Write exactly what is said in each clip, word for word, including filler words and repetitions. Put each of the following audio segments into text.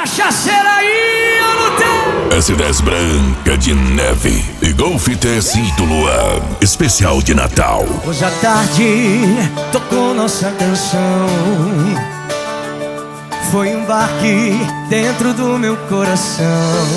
cachaceira aí, eu não tenho. S dez Branca de Neve e Golf T S do Luan, especial de Natal. Hoje à tarde tocou nossa canção. Foi um barque dentro do meu coração.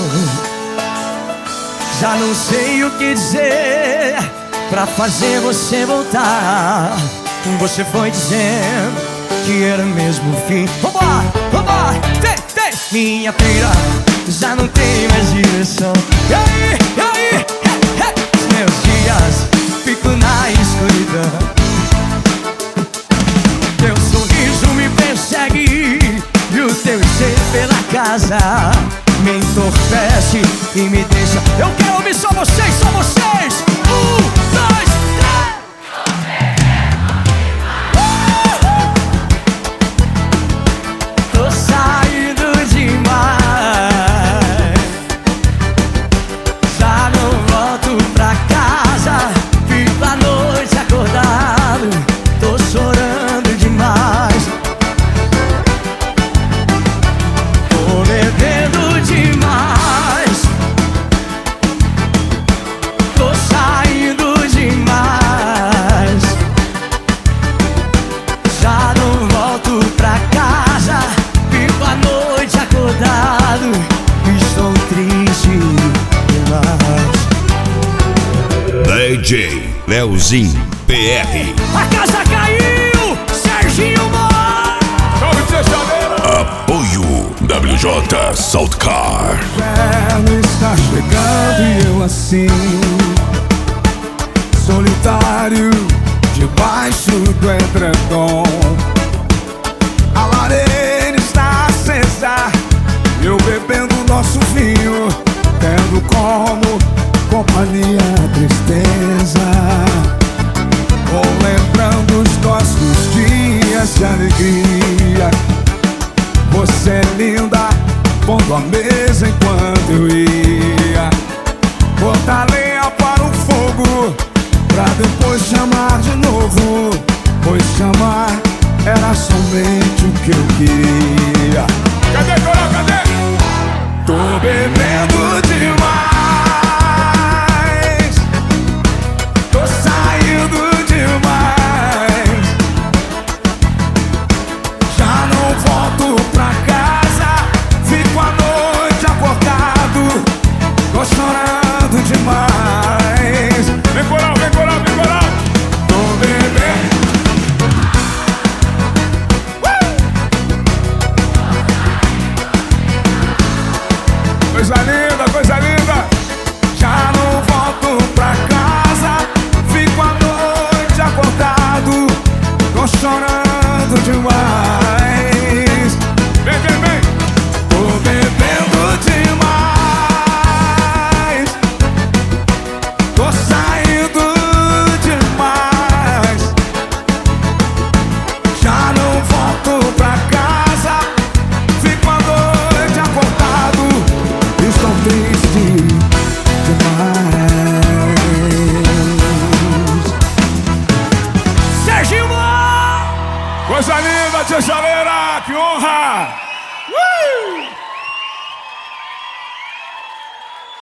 Já não sei o que dizer pra fazer você voltar. Você foi dizendo que era mesmo o fim. Vambora, vambora, tem, tem. Minha pira já não tem mais direção. E aí, e aí, he, he. Os meus dias fico na escuridão. Teu sorriso me persegue e o teu jeito pela casa me entorpece e me deixa. Eu quero ouvir só vocês, só vocês. Um, dois, três. Tô saindo demais, já não volto pra casa. Fico a noite acordado, tô chorando demais. Tô bebendo demais, tô saindo demais, já não volto pra casa. Fico a noite acordado, estou triste demais. D J Leozinho P R. A casa caiu, Serginho Moá. Apoio W J Salt Car. O inverno está chegando e eu assim, solitário, debaixo do edredom. A lareira está acesa, eu bebendo nosso vinho, tendo como companhia a tristeza. Vou lembrando os nossos dias de alegria. Você é linda, pondo a mesa enquanto eu ia botar lenha para o fogo, pra depois chamar de novo, pois chamar era somente o que eu queria. Cadê, Coral, cadê? Tô bebendo demais, tô saindo demais, já não volto pra casa. Fico a noite acordado, tô chorando demais. Vem, Coral, vem, Coral, vem, Coral. Tô bebendo. Coisa linda, coisa linda. Já não volto pra casa. Fico a noite acordado, tô chorando demais.